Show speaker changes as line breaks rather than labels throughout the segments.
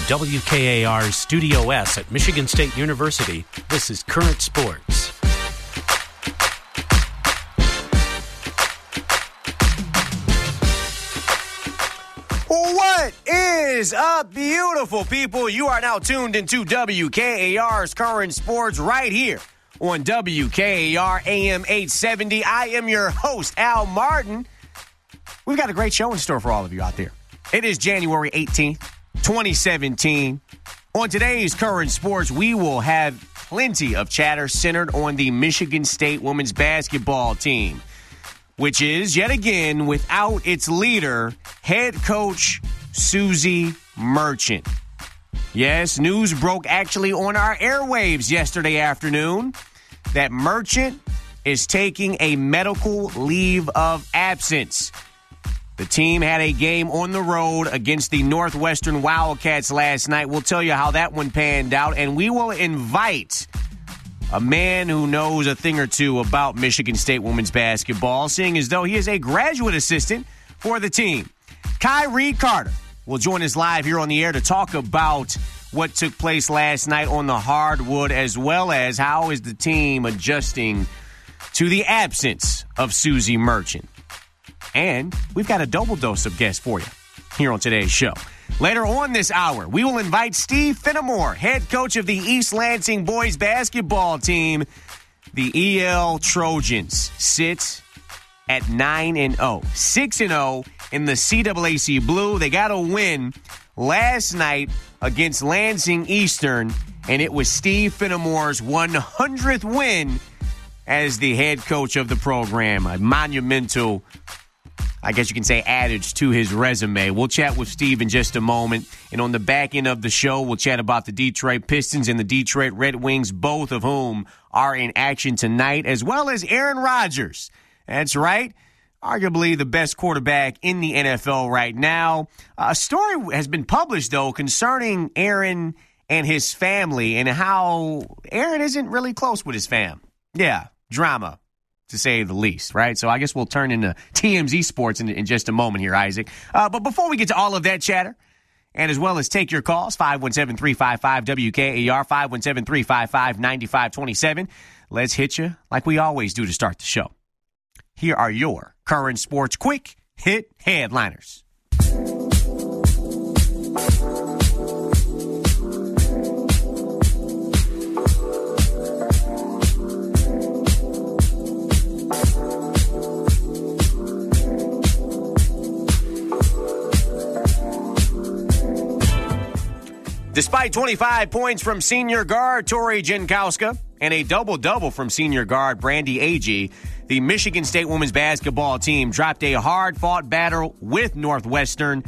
WKAR's Studio S at Michigan State University, this is Current Sports.
What is up, beautiful people? You are now tuned into WKAR's Current Sports right here on WKAR AM 870. I am your host, Al Martin. We've got a great show in store for all of you out there. It is January 18th, 2017. On today's Current Sports, we will have plenty of chatter centered on the Michigan State women's basketball team, which is, yet again, without its leader, head coach Suzy Merchant. Yes, news broke actually on our airwaves yesterday afternoon that Merchant is taking a medical leave of absence. The team had a game on the road against the Northwestern Wildcats last night. We'll tell you how that one panned out, and we will invite a man who knows a thing or two about Michigan State women's basketball, seeing as though he is a graduate assistant for the team. Kyrie Carter will join us live here on the air to talk about what took place last night on the hardwood, as well as how is the team adjusting to the absence of Suzy Merchant. And we've got a double dose of guests for you here on today's show. Later on this hour, we will invite Steve Finnemore, head coach of the East Lansing boys basketball team. The EL Trojans sit at 9-0, 6-0 in the CAAC Blue. They got a win last night against Lansing Eastern, and it was Steve Finnemore's 100th win as the head coach of the program. A monumental, I guess you can say, adage to his resume. We'll chat with Steve in just a moment. And on the back end of the show, we'll chat about the Detroit Pistons and the Detroit Red Wings, both of whom are in action tonight, as well as Aaron Rodgers. That's right. Arguably the best quarterback in the NFL right now. A story has been published, though, concerning Aaron and his family and how Aaron isn't really close with his fam. Yeah, drama, to say the least, right? So I guess we'll turn into TMZ Sports in just a moment here, Isaac. But before we get to all of that chatter, and as well as take your calls, 517-355-WKAR, 517-355-9527, let's hit you like we always do to start the show. Here are your Current Sports Quick Hit Headliners. Despite 25 points from senior guard Tori Jankowska and a double-double from senior guard Brandy Agee, the Michigan State women's basketball team dropped a hard-fought battle with Northwestern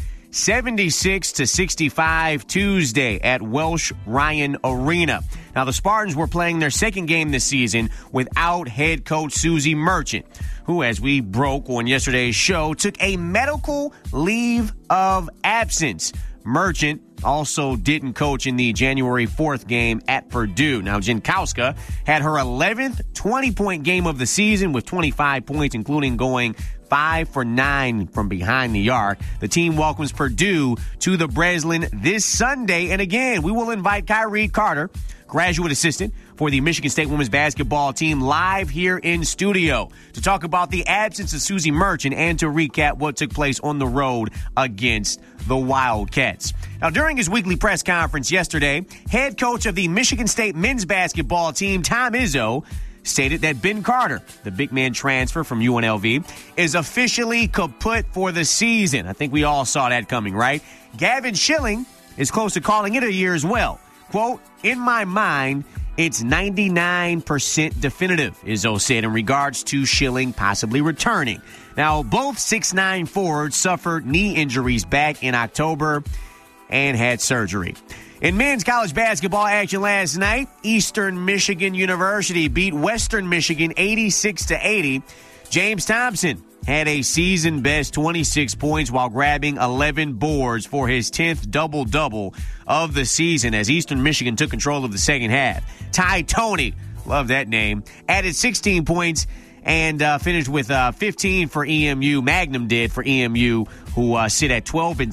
76-65 Tuesday at Welsh Ryan Arena. Now, the Spartans were playing their second game this season without head coach Suzy Merchant, who, as we broke on yesterday's show, took a medical leave of absence. Merchant also didn't coach in the January 4th game at Purdue. Now, Jankowska had her 11th 20-point game of the season with 25 points, including going 5 for 9 from behind the arc. The team welcomes Purdue to the Breslin this Sunday. And again, we will invite Kyrie Carter, graduate assistant for the Michigan State women's basketball team, live here in studio to talk about the absence of Suzy Merchant and to recap what took place on the road against the Wildcats. Now, during his weekly press conference yesterday, head coach of the Michigan State men's basketball team, Tom Izzo, stated that Ben Carter, the big man transfer from UNLV, is officially kaput for the season. I think we all saw that coming, right? Gavin Schilling is close to calling it a year as well. Quote, in my mind, it's 99% definitive, Izzo said in regards to Schilling possibly returning. Now, both 6'9" forwards suffered knee injuries back in October and had surgery. In men's college basketball action last night, Eastern Michigan University beat Western Michigan 86-80. James Thompson had a season-best 26 points while grabbing 11 boards for his 10th double-double of the season as Eastern Michigan took control of the second half. Ty Toney, love that name, added 16 points and finished with 15 for EMU. Magnum did for EMU, who sit at 12-6,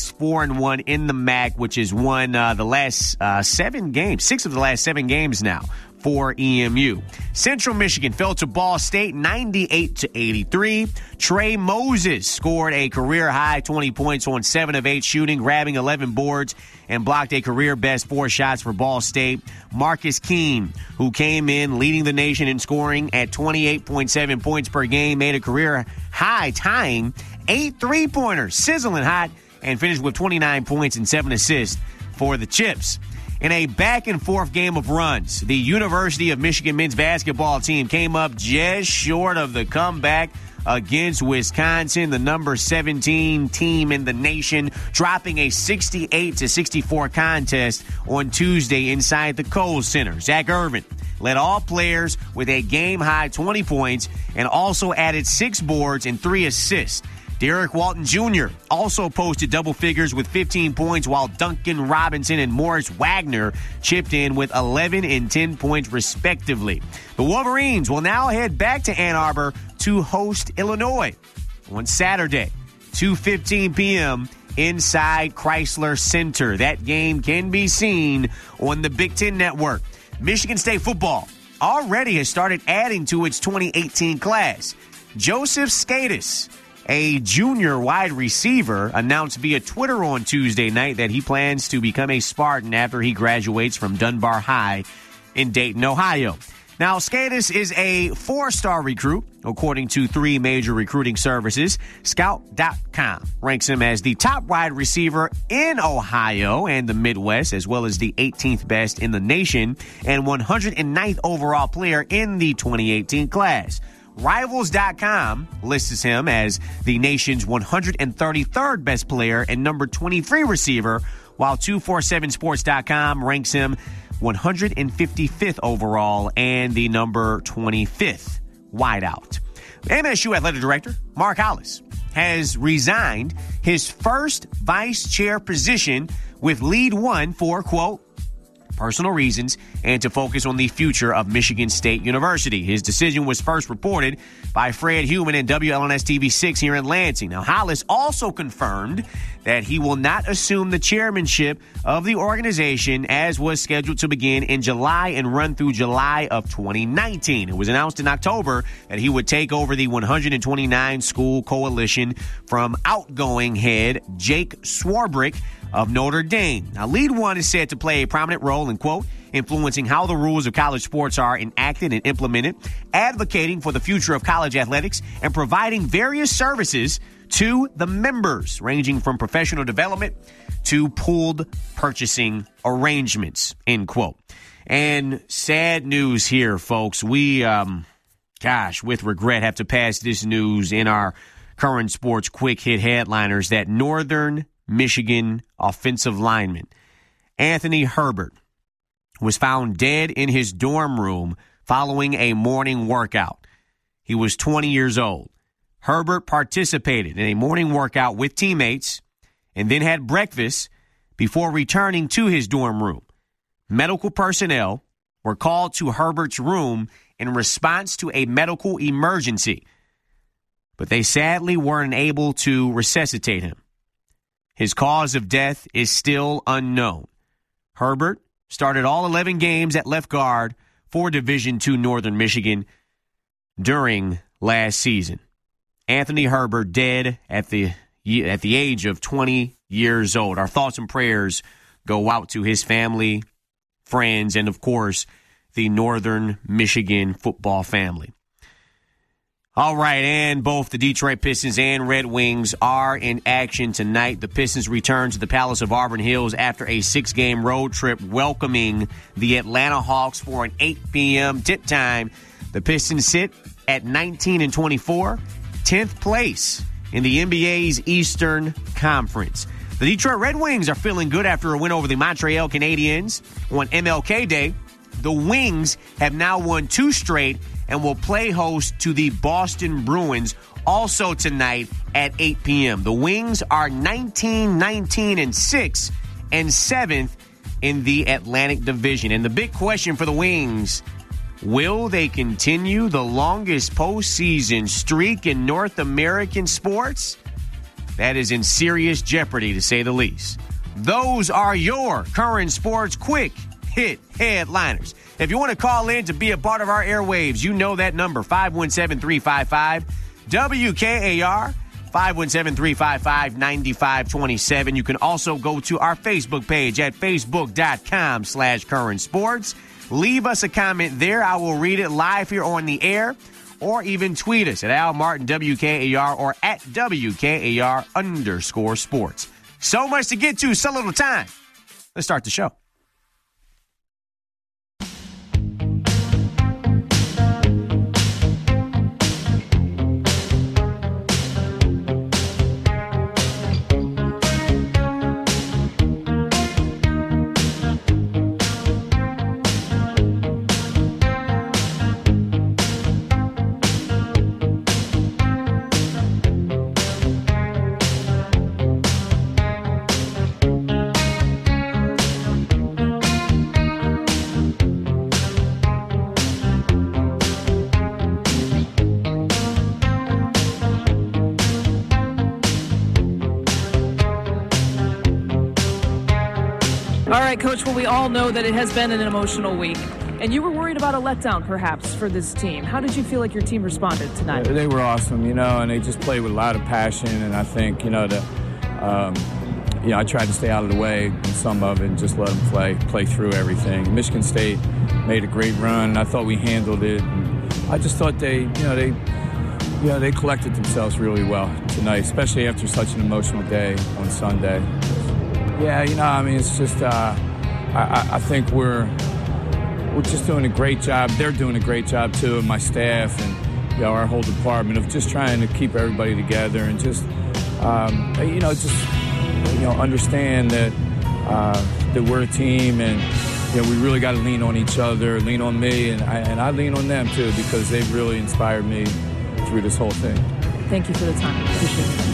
4-1 in the MAC, which has won the last 7 games, 6 of the last 7 games now for EMU. Central Michigan fell to Ball State 98-83. Trey Moses scored a career-high 20 points on 7 of 8 shooting, grabbing 11 boards and blocked a career-best 4 shots for Ball State. Marcus Keene, who came in leading the nation in scoring at 28.7 points per game, made a career-high tying 8 3-pointers, sizzling hot, and finished with 29 points and 7 assists for the Chips. In a back-and-forth game of runs, the University of Michigan men's basketball team came up just short of the comeback against Wisconsin, the number 17 team in the nation, dropping a 68-64 contest on Tuesday inside the Kohl Center. Zach Irvin led all players with a game-high 20 points and also added 6 boards and 3 assists. Derek Walton Jr. also posted double figures with 15 points, while Duncan Robinson and Morris Wagner chipped in with 11 and 10 points, respectively. The Wolverines will now head back to Ann Arbor to host Illinois on Saturday, 2:15 p.m. inside Chrysler Center. That game can be seen on the Big Ten Network. Michigan State football already has started adding to its 2018 class. Joseph Skatis, a junior wide receiver, announced via Twitter on Tuesday night that he plans to become a Spartan after he graduates from Dunbar High in Dayton, Ohio. Now, Skatis is a 4-star recruit, according to 3 major recruiting services. Scout.com ranks him as the top wide receiver in Ohio and the Midwest, as well as the 18th best in the nation and 109th overall player in the 2018 class. Rivals.com lists him as the nation's 133rd best player and number 23 receiver, while 247sports.com ranks him 155th overall and the number 25th wideout. MSU Athletic Director Mark Hollis has resigned his first vice chair position with Lead One for, quote, personal reasons and to focus on the future of Michigan State University. His decision was first reported by Fred Heumann and WLNS TV6 here in Lansing. Now, Hollis also confirmed that he will not assume the chairmanship of the organization, as was scheduled to begin in July and run through July of 2019. It was announced in October that he would take over the 129-school coalition from outgoing head Jake Swarbrick of Notre Dame. Now, Lead One is said to play a prominent role in, quote, influencing how the rules of college sports are enacted and implemented, advocating for the future of college athletics, and providing various services to the members, ranging from professional development to pooled purchasing arrangements, end quote. And sad news here, folks. We, with regret, have to pass this news in our current sports quick hit headliners that Northern Michigan offensive lineman Anthony Herbert was found dead in his dorm room following a morning workout. He was 20 years old. Herbert participated in a morning workout with teammates and then had breakfast before returning to his dorm room. Medical personnel were called to Herbert's room in response to a medical emergency, but they sadly weren't able to resuscitate him. His cause of death is still unknown. Herbert started all 11 games at left guard for Division II Northern Michigan during last season. Anthony Herbert dead at the age of 20 years old. Our thoughts and prayers go out to his family, friends, and, of course, the Northern Michigan football family. All right, and both the Detroit Pistons and Red Wings are in action tonight. The Pistons return to the Palace of Auburn Hills after a 6-game road trip, welcoming the Atlanta Hawks for an 8 p.m. tip time. The Pistons sit at 19-24, 10th place in the NBA's Eastern Conference. The Detroit Red Wings are feeling good after a win over the Montreal Canadiens on MLK Day. The Wings have now won 2 straight and will play host to the Boston Bruins also tonight at 8 p.m. The Wings are 19-6 and 7th in the Atlantic Division. And the big question for the Wings Will they continue the longest postseason streak in North American sports? That is in serious jeopardy, to say the least. Those are your current sports quick hit headliners. If you want to call in to be a part of our airwaves, you know that number, 517-355-WKAR, 517-355-9527. You can also go to our Facebook page at facebook.com/current sports. Leave us a comment there. I will read it live here on the air, or even tweet us at Al Martin WKAR or at WKAR_sports. So much to get to, so little time. Let's start the show.
All right, Coach, well, we all know that it has been an emotional week, and you were worried about a letdown, perhaps, for this team. How did you feel like your team responded tonight?
They were awesome, and they just played with a lot of passion, and I think, I tried to stay out of the way in some of it and just let them play through everything. Michigan State made a great run, and I thought we handled it. And I just thought they collected themselves really well tonight, especially after such an emotional day on Sunday. Yeah, it's just I think we're just doing a great job. They're doing a great job too, and my staff and our whole department of just trying to keep everybody together and just understand that we're a team, and we really got to lean on each other, lean on me, and I lean on them too, because they've really inspired me through this whole thing.
Thank you for the time. Appreciate it.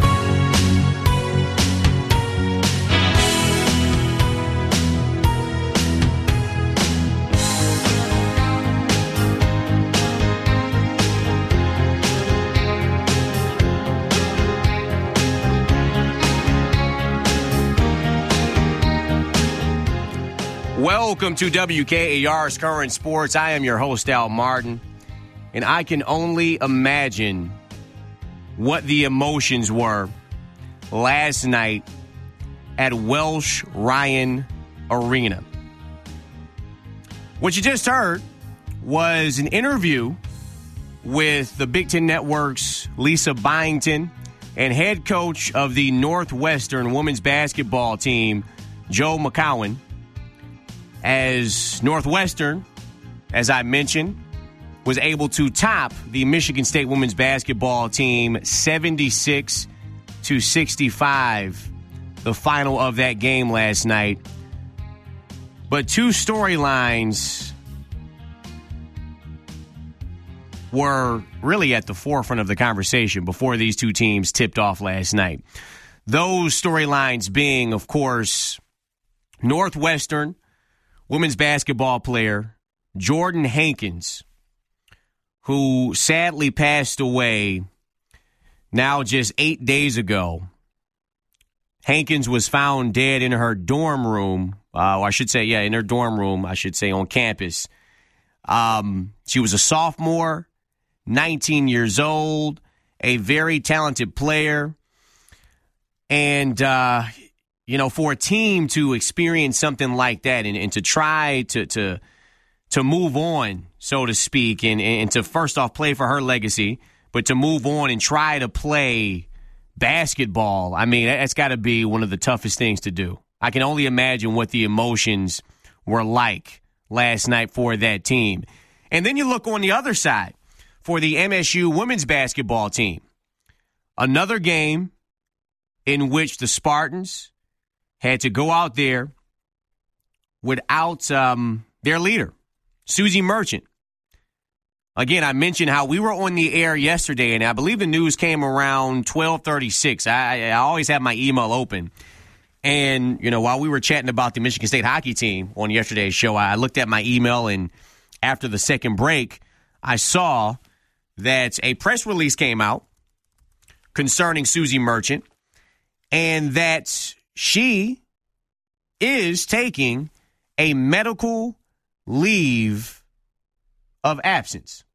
Welcome to WKAR's Current Sports. I am your host, Al Martin, and I can only imagine what the emotions were last night at Welsh Ryan Arena. What you just heard was an interview with the Big Ten Network's Lisa Byington and head coach of the Northwestern women's basketball team, Joe McCowan, as Northwestern, as I mentioned, was able to top the Michigan State women's basketball team 76-65, the final of that game last night. But two storylines were really at the forefront of the conversation before these two teams tipped off last night. Those storylines being, of course, Northwestern women's basketball player Jordan Hankins, who sadly passed away now just 8 days ago. Hankins was found dead in her dorm room. In her dorm room, on campus. She was a sophomore, 19 years old, a very talented player. And, for a team to experience something like that and to try to move on, so to speak, and to first off play for her legacy, but to move on and try to play basketball, I mean, that's got to be one of the toughest things to do. I can only imagine what the emotions were like last night for that team. And then you look on the other side for the MSU women's basketball team. Another game in which the Spartans had to go out there without their leader, Susie Merchant. Again, I mentioned how we were on the air yesterday, and I believe the news came around 12:36. I always have my email open. And, while we were chatting about the Michigan State hockey team on yesterday's show, I looked at my email, and after the second break, I saw that a press release came out concerning Suzy Merchant, and that she is taking a medical leave of absence.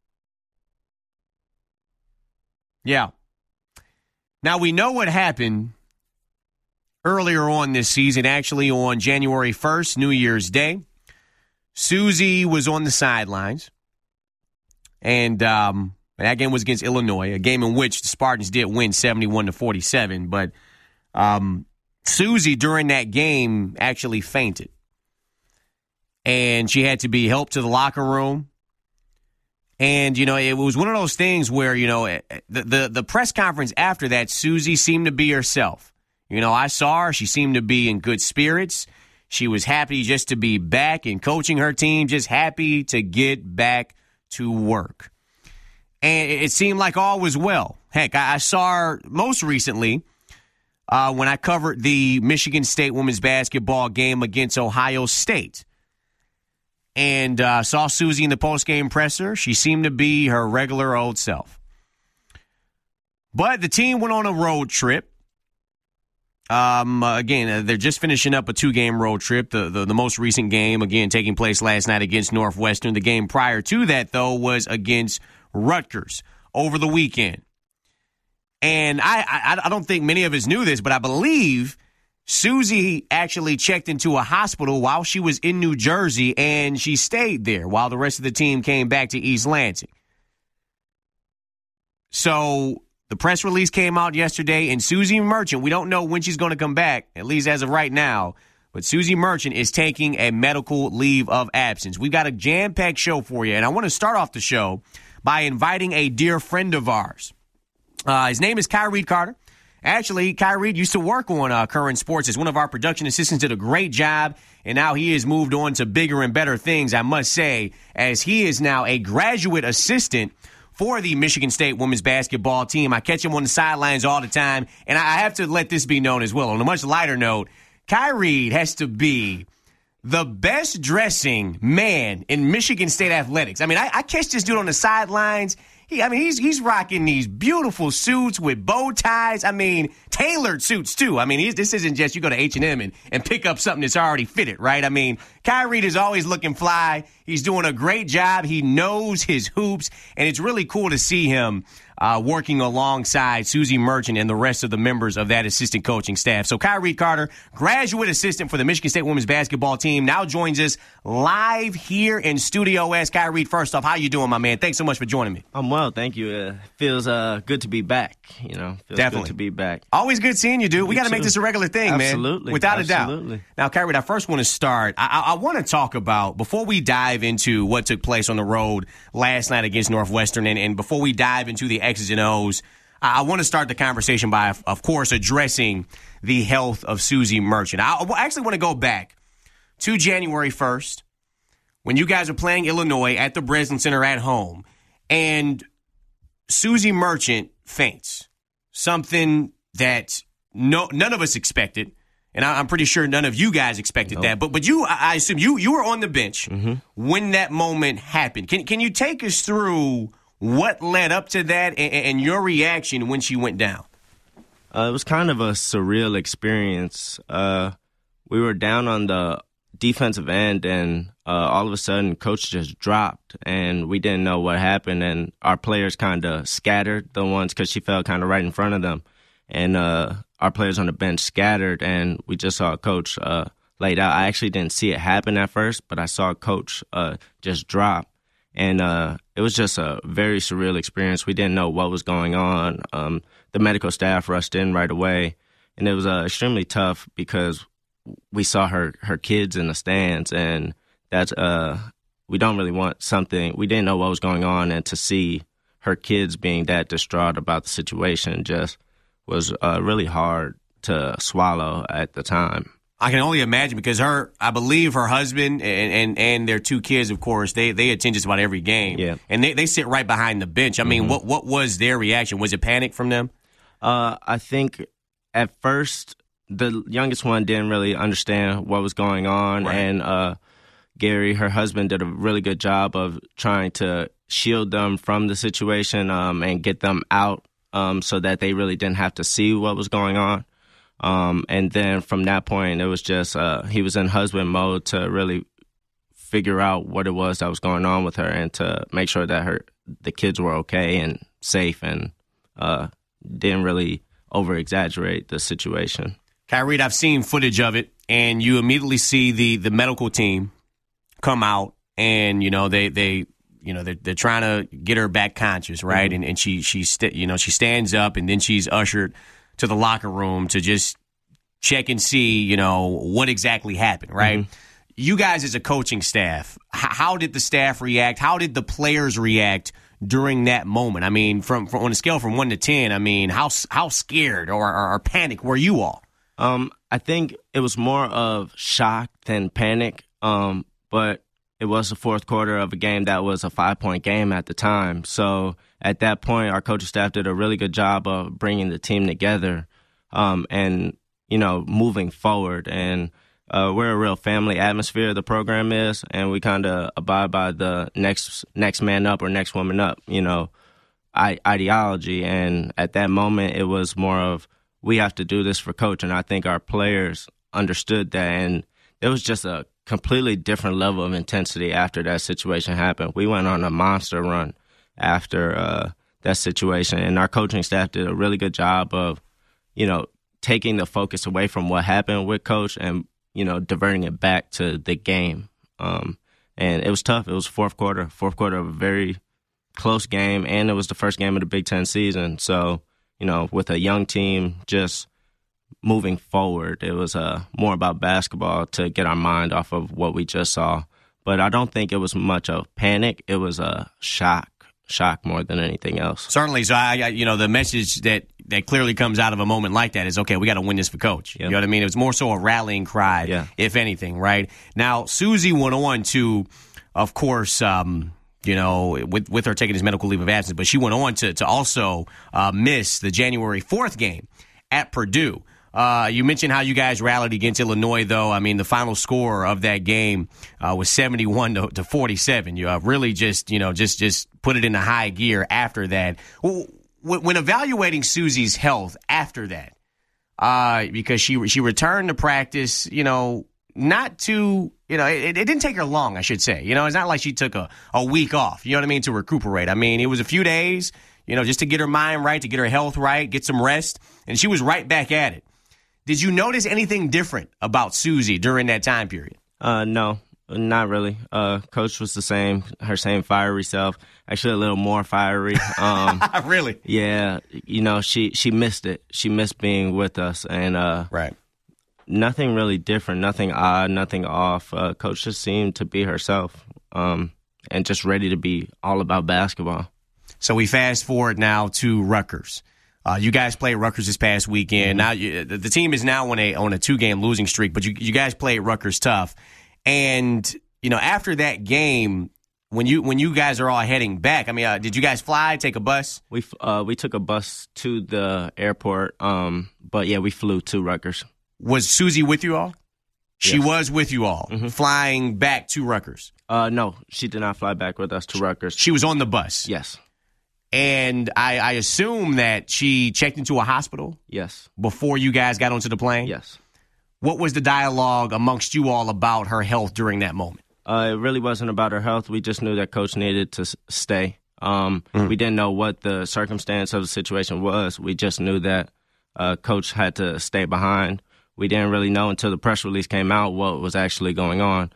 Yeah. Now, we know what happened earlier on this season, actually on January 1st, New Year's Day. Suzy was on the sidelines, and that game was against Illinois, a game in which the Spartans did win 71-47. But Suzy, during that game, actually fainted. And she had to be helped to the locker room. And, it was one of those things where, the press conference after that, Suzy seemed to be herself. I saw her. She seemed to be in good spirits. She was happy just to be back and coaching her team, just happy to get back to work. And it seemed like all was well. Heck, I saw her most recently when I covered the Michigan State women's basketball game against Ohio State. And saw Suzy in the postgame presser. She seemed to be her regular old self. But the team went on a road trip. Again, they're just finishing up a 2-game road trip. The most recent game, again, taking place last night against Northwestern. The game prior to that, though, was against Rutgers over the weekend. And I don't think many of us knew this, but I believe Suzy actually checked into a hospital while she was in New Jersey, and she stayed there while the rest of the team came back to East Lansing. So the press release came out yesterday, and Suzy Merchant, we don't know when she's going to come back, at least as of right now, but Suzy Merchant is taking a medical leave of absence. We've got a jam-packed show for you, and I want to start off the show by inviting a dear friend of ours. His name is Kyrie Carter. Actually, Kyrie used to work on Current Sports as one of our production assistants, did a great job, and now he has moved on to bigger and better things, I must say, as he is now a graduate assistant for the Michigan State women's basketball team. I catch him on the sidelines all the time, and I have to let this be known as well. On a much lighter note, Kyrie has to be the best dressing man in Michigan State athletics. I mean, I catch this dude on the sidelines. He's rocking these beautiful suits with bow ties. I mean, tailored suits, too. I mean, this isn't just you go to H&M and pick up something that's already fitted, right? I mean, Kyrie is always looking fly. He's doing a great job. He knows his hoops, and it's really cool to see him working alongside Suzy Merchant and the rest of the members of that assistant coaching staff. So Kyrie Carter, graduate assistant for the Michigan State women's basketball team, now joins us live here in Studio S. Kyrie, first off, how you doing, my man? Thanks so much for joining me.
I'm well, thank you. Feels good to be back. Feels
Definitely.
Good to be back.
Always good seeing you, dude. We got to make this a regular thing,
Absolutely.
Man. Without
Absolutely.
a doubt. Now, Kyrie, I first want to start. I want to talk about, before we dive into what took place on the road last night against Northwestern, and before we dive into the X's and O's, I want to start the conversation by, of course, addressing the health of Suzy Merchant. I actually want to go back to January 1st when you guys were playing Illinois at the Breslin Center at home, and Suzy Merchant faints, something that none of us expected, and I'm pretty sure none of you guys expected that. But I assume you were on the bench when that moment happened. Can you take us through what led up to that and your reaction when she went down?
It was kind of a surreal experience. We were down on the defensive end, and all of a sudden, coach just dropped, and we didn't know what happened, and our players kind of scattered, the ones, because she fell kind of right in front of them, and our players on the bench scattered, and we just saw coach laid out. I actually didn't see it happen at first, but I saw coach just drop. And it was just a very surreal experience. We didn't know what was going on. The medical staff rushed in right away. And it was extremely tough because we saw her kids in the stands. And that's we don't really want something. We didn't know what was going on. And to see her kids being that distraught about the situation just was really hard to swallow at the time.
I can only imagine because I believe her husband and their two kids, of course, they attend just about every game.
Yeah.
And they sit right behind the bench. I mean, what was their reaction? Was it panic from them?
I think at first the youngest one didn't really understand what was going on.
Right.
And Gary, her husband, did a really good job of trying to shield them from the situation and get them out so that they really didn't have to see what was going on. And then from that point, it was just he was in husband mode to really figure out what it was that was going on with her and to make sure that the kids were okay and safe and didn't really over-exaggerate the situation.
Kyrie, I've seen footage of it, and you immediately see the medical team come out, and they're trying to get her back conscious, right? Mm-hmm. And she stands up, and then she's ushered to the locker room to just check and see what exactly happened, right? Mm-hmm. You guys as a coaching staff, how did the staff react? How did the players react during that moment? I mean, from on a scale from 1 to 10, I mean, how scared or panicked were you all?
I think it was more of shock than panic. But it was the fourth quarter of a game that was a 5-point game at the time. So at that point, our coaching staff did a really good job of bringing the team together and, moving forward. And we're a real family atmosphere, the program is, and we kind of abide by the next man up or next woman up, ideology. And at that moment, it was more of we have to do this for coach. And I think our players understood that. And it was just a completely different level of intensity after that situation happened. We went on a monster run after that situation, and our coaching staff did a really good job of, taking the focus away from what happened with coach and, diverting it back to the game. And it was tough. It was fourth quarter of a very close game, and it was the first game of the Big Ten season. So, with a young team just moving forward, it was more about basketball to get our mind off of what we just saw. But I don't think it was much of panic. It was a shock more than anything else.
Certainly. So, the message that clearly comes out of a moment like that is, okay, we got to win this for coach. Yep. You know what I mean? It was more so a rallying cry, if anything, right? Now, Susie went on to, of course, with her taking his medical leave of absence, but she went on to also miss the January 4th game at Purdue. You mentioned how you guys rallied against Illinois, though. I mean, the final score of that game was 71 to 47. You really just put it in a high gear after that. When evaluating Susie's health after that, because she returned to practice, not too, it didn't take her long, I should say. It's not like she took a week off, you know what I mean, to recuperate. I mean, it was a few days, just to get her mind right, to get her health right, get some rest, and she was right back at it. Did you notice anything different about Susie during that time period?
No, not really. Coach was the same, her same fiery self, actually a little more fiery.
Really?
Yeah, she missed it. She missed being with us, and
right.
Nothing really different, nothing odd, nothing off. Coach just seemed to be herself and just ready to be all about basketball.
So we fast forward now to Rutgers. You guys played Rutgers this past weekend. Mm-hmm. Now the team is now on a 2-game losing streak, but you guys played Rutgers tough. And after that game, when you guys are all heading back, I mean, did you guys fly, take a bus?
We took a bus to the airport, but yeah, we flew to Rutgers.
Was Susie with you all? She
Yes.
was with you all, flying back to Rutgers.
No, she did not fly back with us to Rutgers.
She was on the bus.
Yes.
And I assume that she checked into a hospital?
Yes.
Before you guys got onto the plane?
Yes.
What was the dialogue amongst you all about her health during that moment?
It really wasn't about her health. We just knew that Coach needed to stay. We didn't know what the circumstance of the situation was. We just knew that Coach had to stay behind. We didn't really know until the press release came out what was actually going on.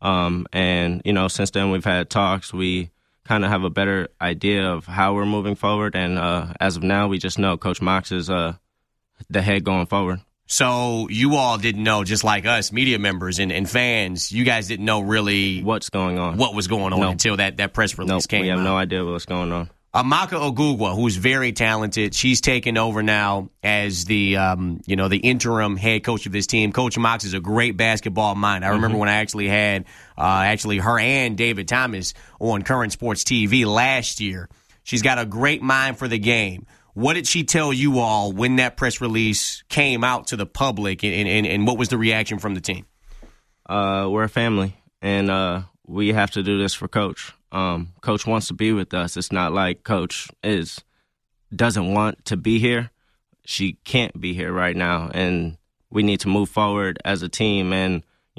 And since then we've had talks. We kind of have a better idea of how we're moving forward. And as of now, we just know Coach Mox is the head going forward.
So you all didn't know, just like us, media members and fans, you guys didn't know really
what's going on,
what was going on until that press release came out.
We have no idea what's going on.
Amaka Ogugwa, who's very talented, she's taken over now as the interim head coach of this team. Coach Mox is a great basketball mind. I remember when I actually had her and David Thomas on Current Sports TV last year. She's got a great mind for the game. What did she tell you all when that press release came out to the public, and what was the reaction from the team?
We're a family, and we have to do this for Coach. Coach wants to be with us. It's not like Coach doesn't want to be here. She can't be here right now, and we need to move forward as a team and,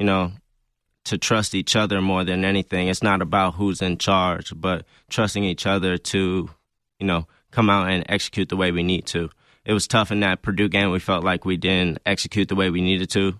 to trust each other more than anything. It's not about who's in charge, but trusting each other to, come out and execute the way we need to. It was tough in that Purdue game. We felt like we didn't execute the way we needed to,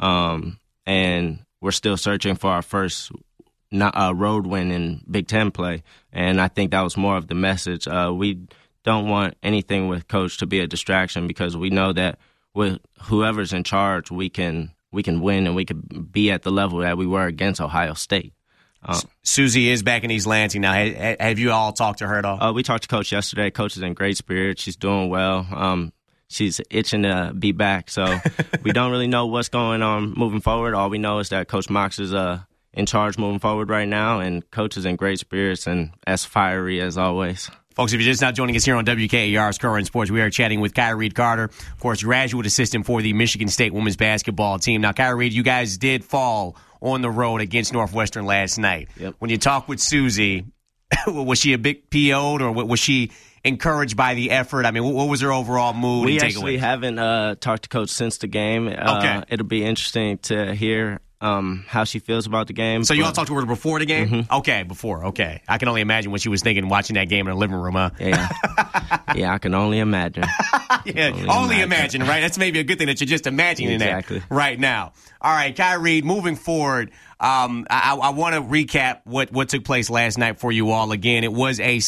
and we're still searching for our first road win in Big Ten play, and I think that was more of the message. We don't want anything with Coach to be a distraction because we know that with whoever's in charge, we can win and we could be at the level that we were against Ohio State.
Susie is back in East Lansing now. Have you all talked to her at all?
We talked to Coach yesterday. Coach is in great spirits. She's doing well. She's itching to be back. So we don't really know what's going on moving forward. All we know is that Coach Mox is in charge moving forward right now, and Coach is in great spirits and as fiery as always.
Folks, if you're just now joining us here on WKAR's Current Sports, we are chatting with Kyrie Carter, of course, graduate assistant for the Michigan State women's basketball team. Now, Kyrie, you guys did fall on the road against Northwestern last night.
Yep.
When you talk with Susie, was she a bit PO'd or was she encouraged by the effort? I mean, what was her overall mood and takeaway?
We actually haven't talked to Coach since the game.
Okay.
It'll be interesting to hear how she feels about the game.
So you all talked to her before the game?
Mm-hmm.
Okay, before. Okay. I can only imagine what she was thinking watching that game in her living room, huh?
Yeah. Yeah, I can only imagine.
Only imagine, right? That's maybe a good thing that you're just imagining
exactly.
that right now. All right, Kyrie, moving forward, I want to recap what took place last night for you all. Again, it was a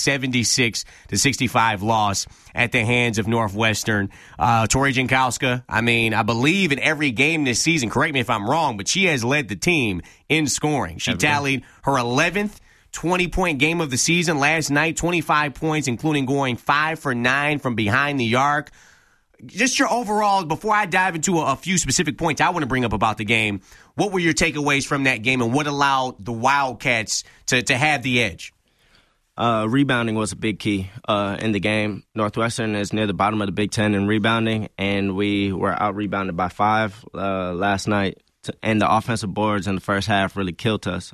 76-65 loss at the hands of Northwestern. Tori Jankowska, I believe in every game this season, correct me if I'm wrong, but she has led the team in scoring. She tallied her 11th 20-point game of the season last night, 25 points, including going 5 for 9 from behind the arc. Just your overall, before I dive into a few specific points I want to bring up about the game, what were your takeaways from that game and what allowed the Wildcats to have the edge?
Rebounding was a big key in the game. Northwestern is near the bottom of the Big Ten in rebounding, and we were out-rebounded by 5 last night. And the offensive boards in the first half really killed us.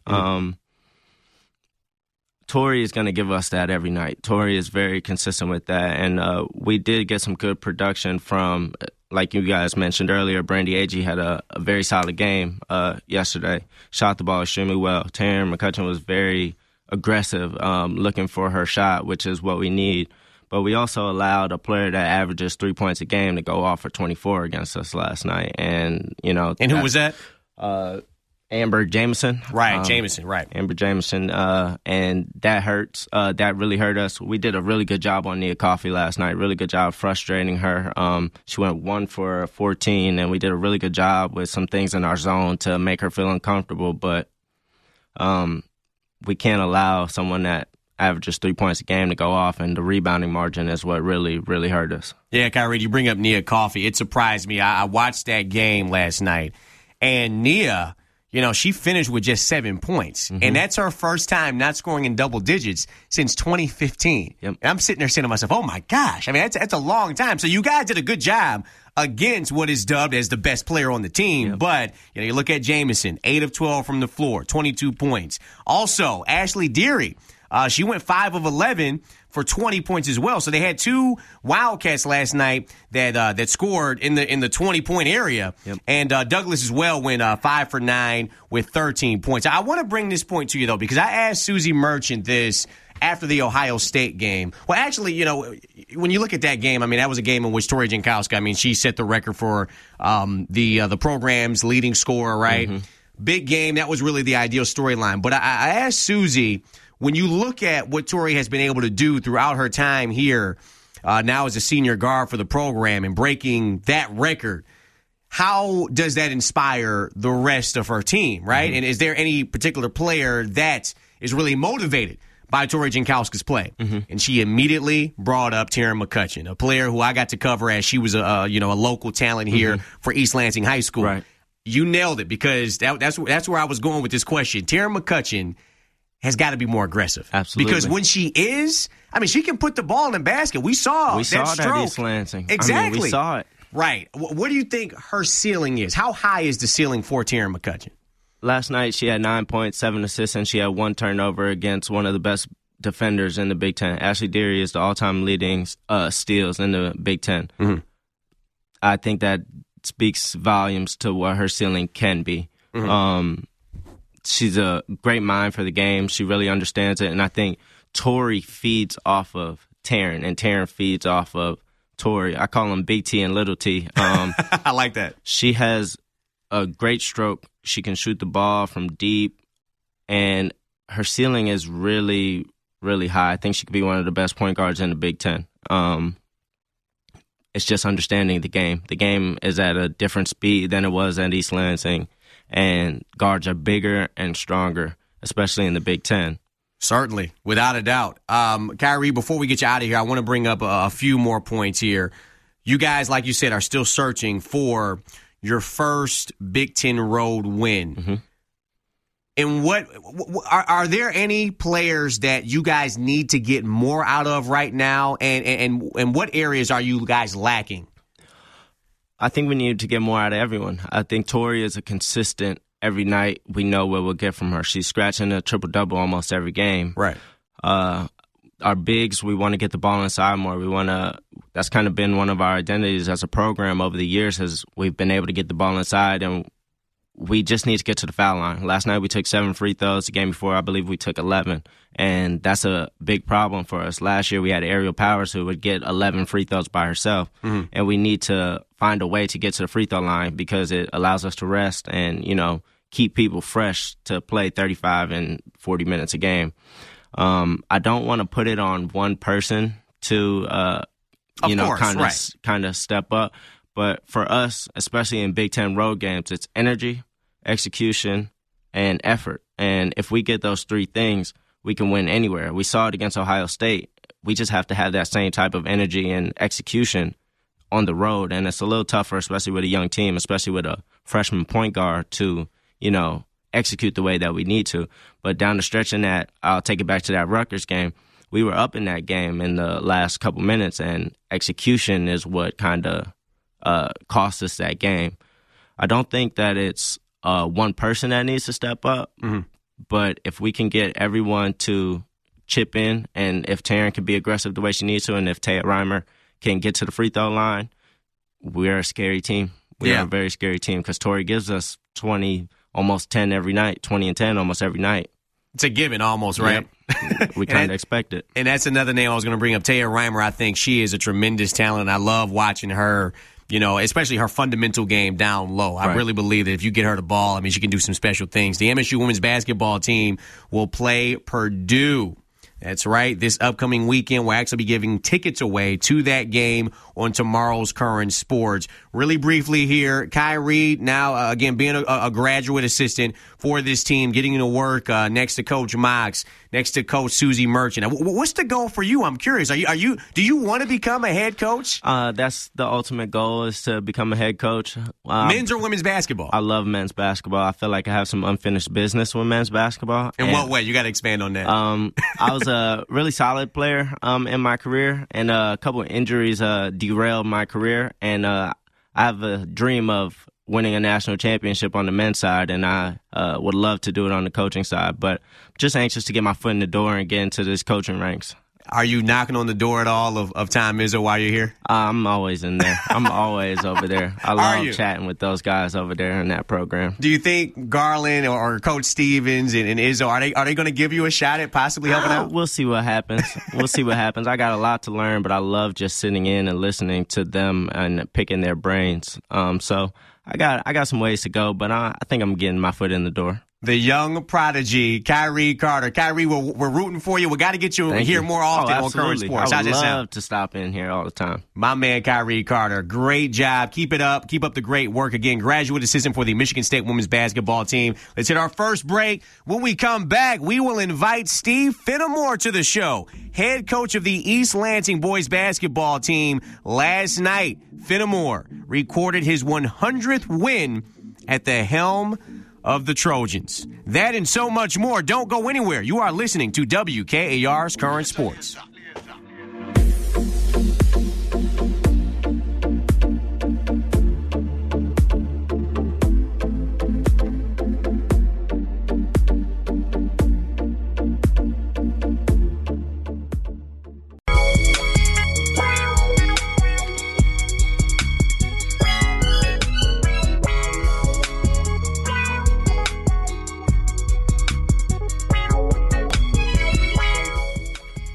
Tori is going to give us that every night. Tori is very consistent with that, and we did get some good production from, like you guys mentioned earlier, Brandy Agee had a very solid game yesterday. Shot the ball extremely well. Taryn McCutcheon was very aggressive, looking for her shot, which is what we need. But we also allowed a player that averages 3 points a game to go off for 24 against us last night. And,
And who was that?
Amber Jamison.
Right, Jamison, right.
Amber Jamison, and that hurts. That really hurt us. We did a really good job on Nia Coffey last night, really good job frustrating her. She went 1 for 14, and we did a really good job with some things in our zone to make her feel uncomfortable, but we can't allow someone that averages 3 points a game to go off, and the rebounding margin is what really, really hurt us.
Yeah, Kyrie, you bring up Nia Coffey. It surprised me. I watched that game last night, and Nia, she finished with just 7 points. Mm-hmm. And that's her first time not scoring in double digits since 2015.
Yep.
And I'm sitting there saying to myself, oh, my gosh. That's a long time. So you guys did a good job against what is dubbed as the best player on the team. Yep. But, you look at Jamison, 8 of 12 from the floor, 22 points. Also, Ashley Deary, she went 5 of 11 for 20 points as well. So they had 2 Wildcats last night that scored in the 20-point area.
Yep.
And Douglas as well went 5 for 9 with 13 points. I want to bring this point to you, though, because I asked Susie Merchant this after the Ohio State game. Well, actually, when you look at that game, that was a game in which Tori Jankowska, she set the record for the program's leading scorer, right? Mm-hmm. Big game. That was really the ideal storyline. But I asked Susie, when you look at what Tori has been able to do throughout her time here, now as a senior guard for the program and breaking that record, how does that inspire the rest of her team, right? Mm-hmm. And is there any particular player that is really motivated by Tori Jankowska's play? Mm-hmm. And she immediately brought up Taryn McCutcheon, a player who I got to cover as she was a local talent here for East Lansing High School.
Right.
You nailed it, because that's where I was going with this question. Taryn McCutcheon has got to be more aggressive.
Absolutely.
Because when she is, she can put the ball in the basket. We saw that stroke.
That East Lansing.
Exactly.
We saw it.
Right. What do you think her ceiling is? How high is the ceiling for Taryn McCutcheon?
last night she had 9 points, 7 assists, and she had 1 turnover against one of the best defenders in the Big Ten. Ashley Deary is the all-time leading steals in the Big Ten.
Mm-hmm.
I think that speaks volumes to what her ceiling can be. Mm-hmm. She's a great mind for the game. She really understands it, and I think Tori feeds off of Taryn, and Taryn feeds off of Tori. I call them Big T and Little T.
I like that.
She has a great stroke. She can shoot the ball from deep, and her ceiling is really, really high. I think she could be one of the best point guards in the Big Ten. It's just understanding the game. The game is at a different speed than it was at East Lansing, and guards are bigger and stronger, especially in the Big Ten.
Certainly, without a doubt. Kyrie, before we get you out of here, I want to bring up a few more points here. You guys, like you said, are still searching for your first Big Ten road win.
Mm-hmm.
And what are there any players that you guys need to get more out of right now? And what areas are you guys lacking?
I think we need to get more out of everyone. I think Tori is a consistent. Every night we know what we'll get from her. She's scratching a triple-double almost every game.
Right.
Our bigs, we want to get the ball inside more. That's kind of been one of our identities as a program over the years, as we've been able to get the ball inside, and we just need to get to the foul line. Last night we took 7 free throws. The game before, I believe we took 11, and that's a big problem for us. Last year we had Ariel Powers who would get 11 free throws by herself, and we need to find a way to get to the free throw line because it allows us to rest and, keep people fresh to play 35 and 40 minutes a game. I don't want to put it on one person to, kind of step up. But for us, especially in Big Ten road games, it's energy, execution, and effort. And if we get those 3 things, we can win anywhere. We saw it against Ohio State. We just have to have that same type of energy and execution on the road. And it's a little tougher, especially with a young team, especially with a freshman point guard to execute the way that we need to. But down the stretch in that, I'll take it back to that Rutgers game. We were up in that game in the last couple minutes, and execution is what kind of cost us that game. I don't think that it's one person that needs to step up, but if we can get everyone to chip in, and if Taryn can be aggressive the way she needs to, and if Taya Reimer can get to the free throw line, we're a scary team. We are a very scary team because Tori gives us 20, almost 10 every night, 20 and 10 almost every night.
It's a given almost, right?
Yep. We kind of expect it.
And that's another name I was going to bring up, Taya Reimer. I think she is a tremendous talent. I love watching her, especially her fundamental game down low. I really believe that if you get her the ball, she can do some special things. The MSU women's basketball team will play Purdue. That's right. This upcoming weekend, we'll actually be giving tickets away to that game on tomorrow's Current Sports. Really briefly here, Kyrie, now, again, being a graduate assistant for this team, getting to work next to Coach Mox, next to Coach Susie Merchant. What's the goal for you? I'm curious. Do you want to become a head coach?
That's the ultimate goal, is to become a head coach.
Men's or women's basketball?
I love men's basketball. I feel like I have some unfinished business with men's basketball.
In what way? You got to expand on that.
I was a really solid player in my career, and a couple of injuries derailed my career. And I have a dream of winning a national championship on the men's side, and I would love to do it on the coaching side. But I'm just anxious to get my foot in the door and get into this coaching ranks.
Are you knocking on the door at all of Tom Izzo while you're here?
I'm always in there. I'm always over there. I love chatting with those guys over there in that program.
Do you think Garland or Coach Stevens and Izzo, are they going to give you a shot at possibly helping out?
We'll see what happens. I got a lot to learn, but I love just sitting in and listening to them and picking their brains. So I got some ways to go, but I think I'm getting my foot in the door.
The young prodigy, Kyrie Carter. Kyrie, we're rooting for you. We got to get you here more often on Current Sports.
I would love to stop in here all the time.
My man, Kyrie Carter. Great job. Keep it up. Keep up the great work. Again, graduate assistant for the Michigan State women's basketball team. Let's hit our first break. When we come back, we will invite Steve Fenimore to the show, head coach of the East Lansing boys basketball team. Last night, Fenimore recorded his 100th win at the helm of the Trojans. That and so much more. Don't go anywhere. You are listening to WKAR's Current Sports.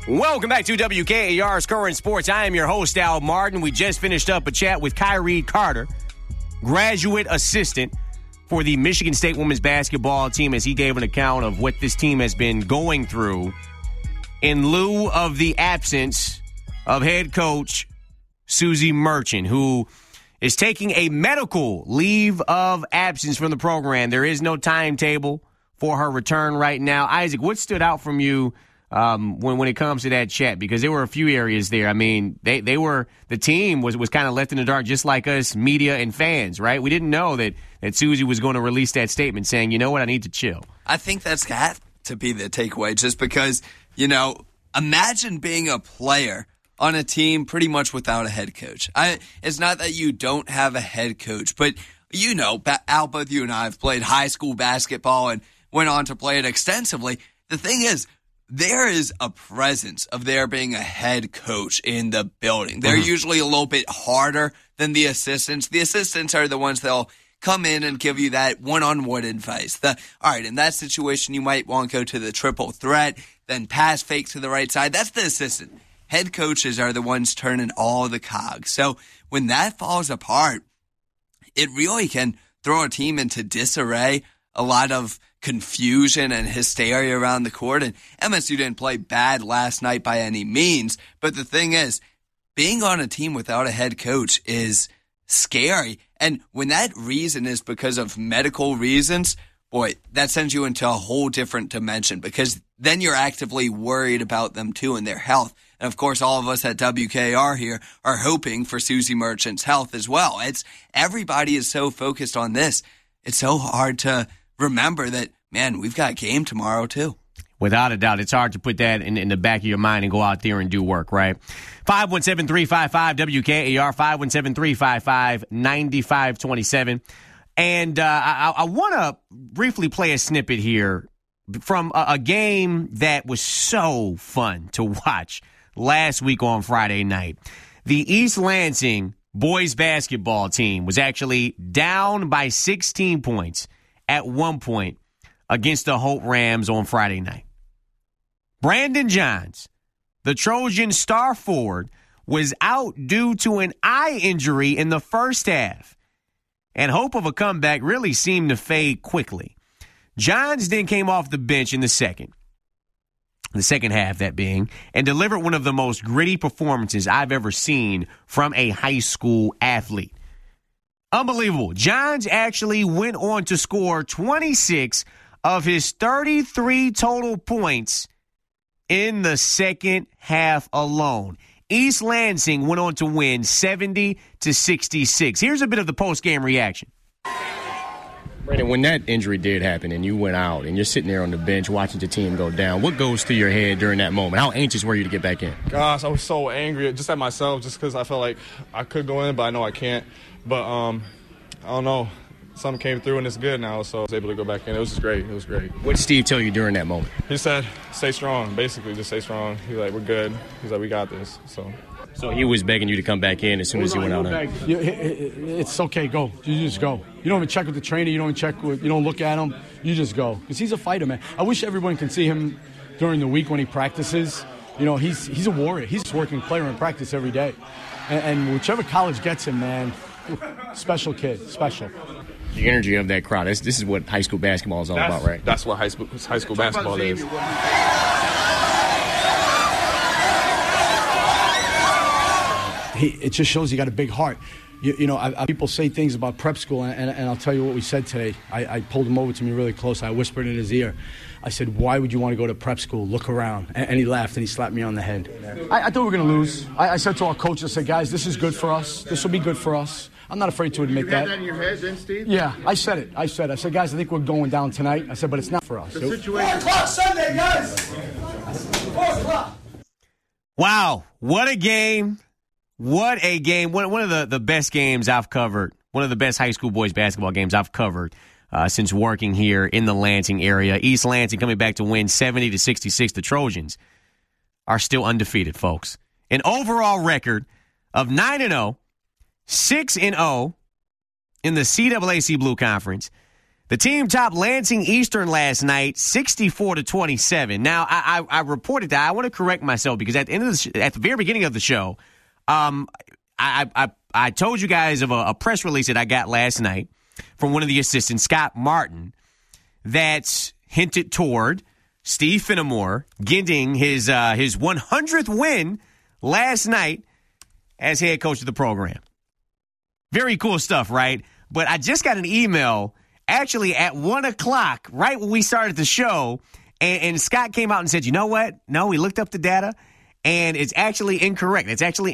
Welcome back to WKAR's Current Sports. I am your host, Al Martin. We just finished up a chat with Kyrie Carter, graduate assistant for the Michigan State women's basketball team, as he gave an account of what this team has been going through in lieu of the absence of head coach Suzy Merchant, who is taking a medical leave of absence from the program. There is no timetable for her return right now. Isaac, what stood out from you when it comes to that chat? Because there were a few areas there. I mean, the team was kind of left in the dark, just like us, media and fans, right? We didn't know that Suzy was going to release that statement saying, you know what, I need to chill.
I think that's got to be the takeaway, just because, imagine being a player on a team pretty much without a head coach. It's not that you don't have a head coach, but Al, both you and I have played high school basketball and went on to play it extensively. The thing is, there is a presence of there being a head coach in the building. They're usually a little bit harder than the assistants. The assistants are the ones that'll come in and give you that one-on-one advice. All right, in that situation, you might want to go to the triple threat, then pass fake to the right side. That's the assistant. Head coaches are the ones turning all the cogs. So when that falls apart, it really can throw a team into disarray, a lot of confusion and hysteria around the court. And MSU didn't play bad last night by any means. But the thing is, being on a team without a head coach is scary. And when that reason is because of medical reasons, boy, that sends you into a whole different dimension, because then you're actively worried about them too and their health. And of course, all of us at WKR here are hoping for Suzy Merchant's health as well. Everybody is so focused on this. It's so hard to remember that, man, we've got a game tomorrow too.
Without a doubt. It's hard to put that in the back of your mind and go out there and do work, right? 517-355-WKAR, 517-355-9527. And I want to briefly play a snippet here from a game that was so fun to watch last week on Friday night. The East Lansing boys basketball team was actually down by 16 points at one point against the Hope Rams on Friday night. Brandon Johns, the Trojan star forward, was out due to an eye injury in the first half, and hope of a comeback really seemed to fade quickly. Johns then came off the bench in the second half, that being, and delivered one of the most gritty performances I've ever seen from a high school athlete. Unbelievable. Johns actually went on to score 26 of his 33 total points in the second half alone. East Lansing went on to win 70-66. Here's a bit of the post-game reaction.
Brandon, when that injury did happen and you went out and you're sitting there on the bench watching the team go down, what goes through your head during that moment? How anxious were you to get back in?
Gosh, I was so angry just at myself, just because I felt like I could go in, but I know I can't. But I don't know. Something came through and it's good now, so I was able to go back in. It was just great. It was great.
What did Steve tell you during that moment?
He said, stay strong, basically, just stay strong. He's like, we're good. He's like, we got this. So
he was begging you to come back in as soon as you went out.
It's okay, go. You just go. You don't even check with the trainer. You don't look at him. You just go. Because he's a fighter, man. I wish everyone can see him during the week when he practices. He's a warrior. He's a working player in practice every day. And whichever college gets him, man, special kid, special.
The energy of that crowd. This is what high school basketball is all about, right?
That's what high school basketball is.
It just shows you got a big heart. People say things about prep school, and I'll tell you what we said today. I pulled him over to me really close. I whispered in his ear. I said, why would you want to go to prep school? Look around. And he laughed, and he slapped me on the head. I thought we were going to lose. I said to our coach, I said, guys, this is good for us. This will be good for us. I'm not afraid to admit that.
You had that in your head then, Steve?
Yeah, I said it. I said, guys, I think we're going down tonight. I said, but it's not for us.
The situation.
4 o'clock Sunday, guys. 4 o'clock.
Wow, what a game. What a game. One of the best games I've covered. One of the best high school boys basketball games I've covered since working here in the Lansing area. East Lansing coming back to win 70-66. The Trojans are still undefeated, folks. An overall record of 9-0, 6-0 in the CAAC Blue Conference. The team topped Lansing Eastern last night, 64-27. Now, I reported that. I want to correct myself because at the very beginning of the show, I told you guys of a press release that I got last night from one of the assistants, Scott Martin, that hinted toward Steve Fenimore getting his 100th win last night as head coach of the program. Very cool stuff, right? But I just got an email actually at 1 o'clock, right when we started the show, and Scott came out and said, you know what? No, we looked up the data, and it's actually incorrect.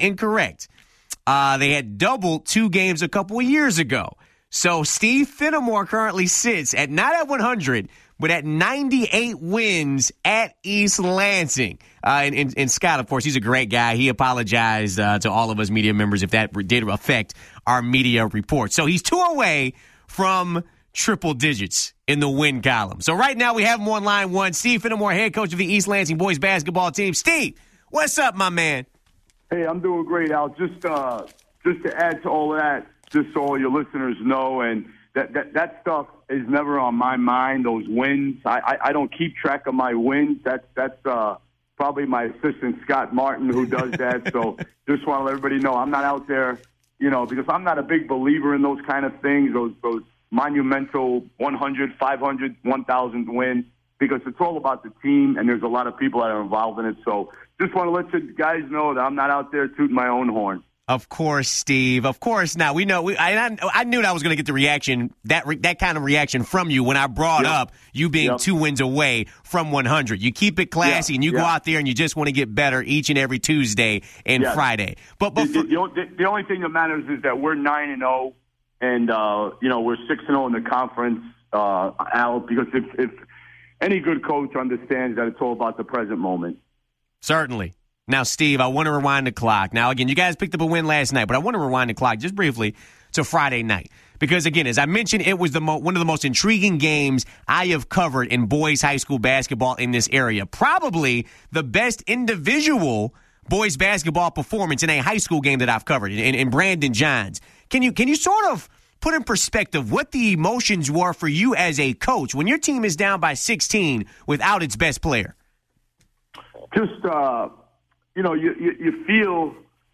They had doubled 2 games a couple of years ago. So Steve Fenimore currently sits not at 100, but at 98 wins at East Lansing. And Scott, of course, he's a great guy. He apologized to all of us media members if that did affect our media report. So he's 2 away from triple digits in the win column. So right now we have him on line 1, Steve Fenimore, head coach of the East Lansing boys basketball team. Steve, what's up, my man?
Hey, I'm doing great, Al. Just to add to all of that, just so all your listeners know, and that stuff is never on my mind, those wins. I don't keep track of my wins. That's probably my assistant, Scott Martin, who does that. So just want to let everybody know I'm not out there, because I'm not a big believer in those kind of things, those monumental 100, 500, 1,000 wins, because it's all about the team, and there's a lot of people that are involved in it. So just want to let you guys know that I'm not out there tooting my own horn.
Of course, Steve. Of course. Now, we know. I knew that I was going to get the reaction, that kind of reaction from you when I brought up you being 2 wins away from 100. You keep it classy, and you go out there and you just want to get better each and every Tuesday and Friday. But
the only thing that matters is that we're 9-0, and we're 6-0 in the conference, Al. Because if any good coach understands that it's all about the present moment.
Certainly. Now, Steve, I want to rewind the clock. Now, again, you guys picked up a win last night, but I want to rewind the clock just briefly to Friday night. Because, again, as I mentioned, it was one of the most intriguing games I have covered in boys high school basketball in this area. Probably the best individual boys basketball performance in a high school game that I've covered, in Brandon Johns. Can you sort of put in perspective what the emotions were for you as a coach when your team is down by 16 without its best player?
Just, you feel,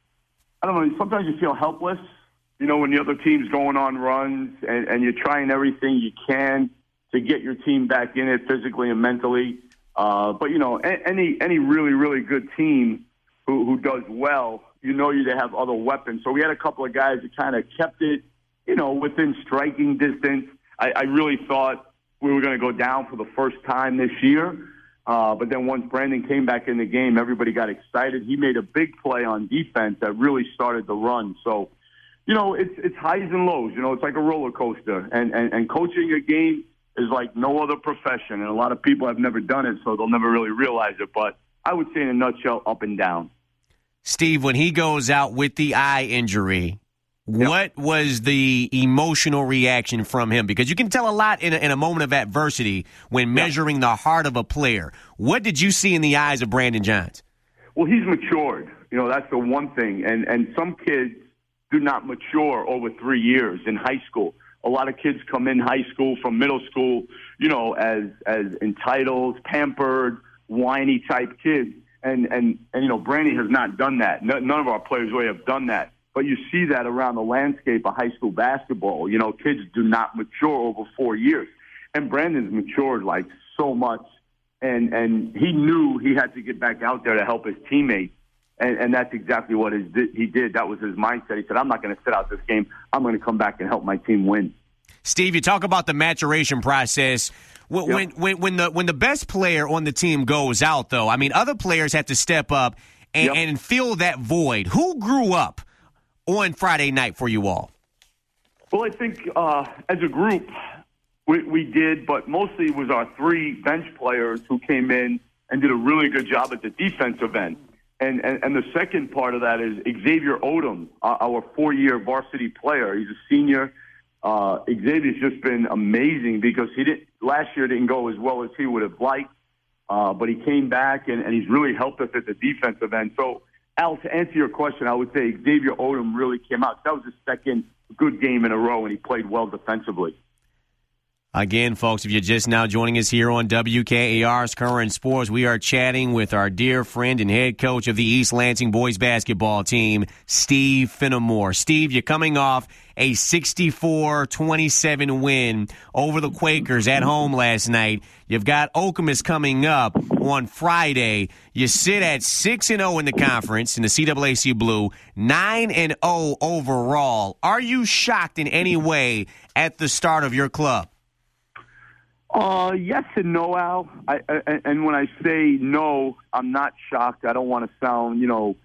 I don't know, sometimes you feel helpless, when the other team's going on runs and you're trying everything you can to get your team back in it physically and mentally. But any really, really good team who does well, they have other weapons. So we had a couple of guys that kind of kept it, within striking distance. I really thought we were going to go down for the first time this year. But then once Brandon came back in the game, everybody got excited. He made a big play on defense that really started the run. So, it's highs and lows. It's like a roller coaster. And coaching a game is like no other profession. And a lot of people have never done it, so they'll never really realize it. But I would say in a nutshell, up and down.
Steve, when he goes out with the eye injury, what was the emotional reaction from him? Because you can tell a lot in a moment of adversity when measuring the heart of a player. What did you see in the eyes of Brandon Johns?
Well, he's matured. That's the one thing. And some kids do not mature over 3 years in high school. A lot of kids come in high school from middle school, as entitled, pampered, whiny type kids. And Brandon has not done that. None of our players really have done that. But you see that around the landscape of high school basketball. Kids do not mature over 4 years. And Brandon's matured like so much. And he knew he had to get back out there to help his teammates. And that's exactly what he did. That was his mindset. He said, I'm not going to sit out this game. I'm going to come back and help my team win.
Steve, you talk about the maturation process. When the best player on the team goes out, though, I mean, other players have to step up and fill that void. Who grew up on Friday night for you all?
Well, I think as a group, we did, but mostly it was our 3 bench players who came in and did a really good job at the defensive end. And the second part of that is Xavier Odom, our 4-year varsity player. He's a senior. Xavier's just been amazing because last year didn't go as well as he would have liked, but he came back and he's really helped us at the defensive end. So, Al, to answer your question, I would say Xavier Odom really came out. That was his second good game in a row, and he played well defensively.
Again, folks, if you're just now joining us here on WKAR's Current Sports, we are chatting with our dear friend and head coach of the East Lansing boys basketball team, Steve Finnemore. Steve, you're coming off a 64-27 win over the Quakers at home last night. You've got Okemos coming up on Friday. You sit at 6-0 in the conference in the CAAC Blue, 9-0 overall. Are you shocked in any way at the start of your club?
Yes and no, Al. And when I say no, I'm not shocked. I don't want to sound,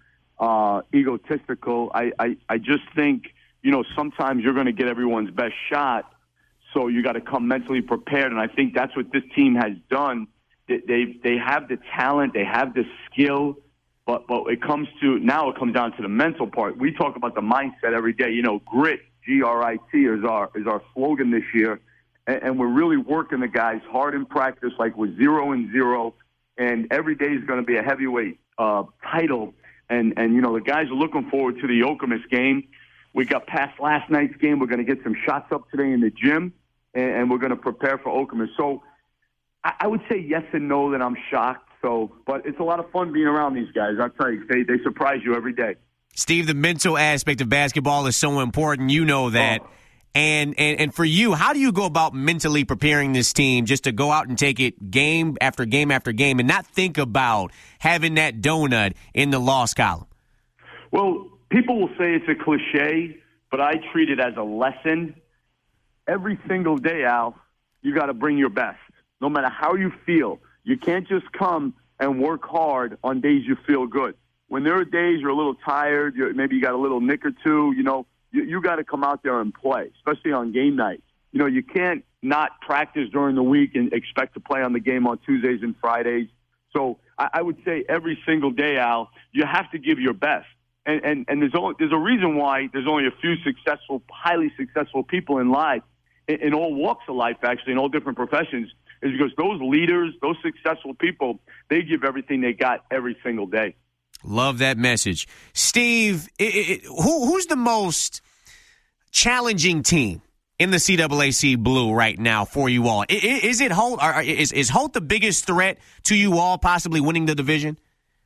egotistical. I just think, sometimes you're going to get everyone's best shot, so you got to come mentally prepared. And I think that's what this team has done. They have the talent, they have the skill, but it comes down to the mental part. We talk about the mindset every day. Grit, G-R-I-T, is our slogan this year. And we're really working the guys hard in practice, like we're 0-0, and every day is going to be a heavyweight title. And the guys are looking forward to the Okemos game. We got past last night's game. We're going to get some shots up today in the gym, and we're going to prepare for Okemos. So I would say yes and no that I'm shocked. But it's a lot of fun being around these guys. I'll tell you, they surprise you every day.
Steve, the mental aspect of basketball is so important. You know that.
Oh.
And for you, how do you go about mentally preparing this team just to go out and take it game after game after game and not think about having that donut in the loss column?
Well, people will say it's a cliche, but I treat it as a lesson. Every single day, Al, you got to bring your best, no matter how you feel. You can't just come and work hard on days you feel good. When there are days you're a little tired, maybe you got a little nick or two, you got to come out there and play, especially on game night. You can't not practice during the week and expect to play on the game on Tuesdays and Fridays. So I would say every single day, Al, you have to give your best. And there's a reason why there's only a few highly successful people in life, in all walks of life, actually, in all different professions, is because those leaders, those successful people, they give everything they got every single day.
Love that message. Steve, who's the most challenging team in the CAAC Blue right now for you all? Is it Holt? Is Holt the biggest threat to you all possibly winning the division?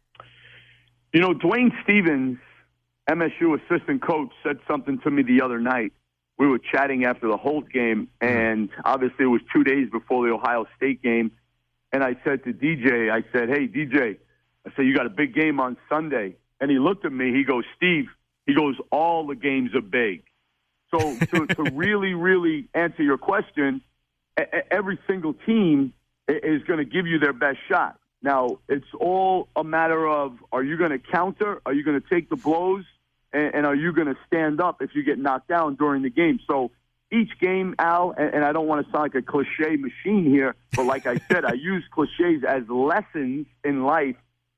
Dwayne Stevens, MSU assistant coach, said something to me the other night. We were chatting after the Holt game, and obviously it was 2 days before the Ohio State game. And I said to DJ, hey, DJ, I said, you got a big game on Sunday. And he looked at me. He goes, Steve, all the games are big. So to really, really answer your question, every single team is going to give you their best shot. Now, it's all a matter of, are you going to counter? Are you going to take the blows? And are you going to stand up if you get knocked down during the game? So each game, Al, and I don't want to sound like a cliche machine here, but like I said, I use cliches as lessons in life.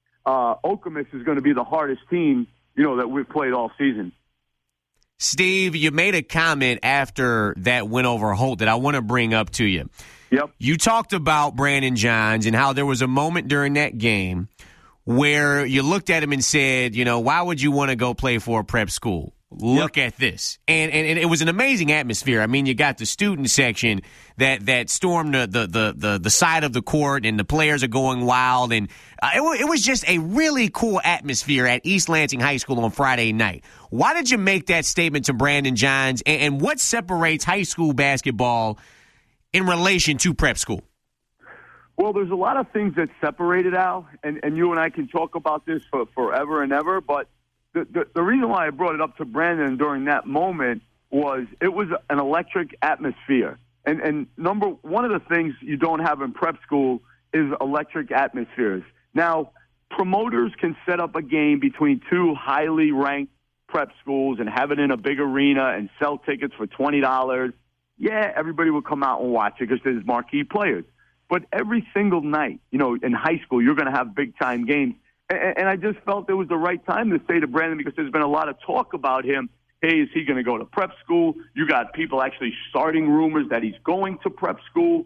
Okemos is going to be the hardest team, that we've played all season.
Steve, you made a comment after that win over Holt that I want to bring up to you.
Yep.
You talked about Brandon Johns and how there was a moment during that game where you looked at him and said, why would you want to go play for a prep school? Look at this. And it was an amazing atmosphere. I mean, you got the student section that stormed the side of the court, and the players are going wild. And it was just a really cool atmosphere at East Lansing High School on Friday night. Why did you make that statement to Brandon Johns, and what separates high school basketball in relation to prep school?
Well, there's a lot of things that separate it, Al, and you and I can talk about this for forever and ever, but the reason why I brought it up to Brandon during that moment was it was an electric atmosphere. And one of the things you don't have in prep school is electric atmospheres. Now, promoters can set up a game between two highly ranked prep schools and have it in a big arena and sell tickets for $20. Yeah, everybody will come out and watch it because there's marquee players. But every single night, in high school, you're going to have big-time games. And I just felt it was the right time to say to Brandon, because there's been a lot of talk about him. Hey, is he going to go to prep school? You got people actually starting rumors that he's going to prep school.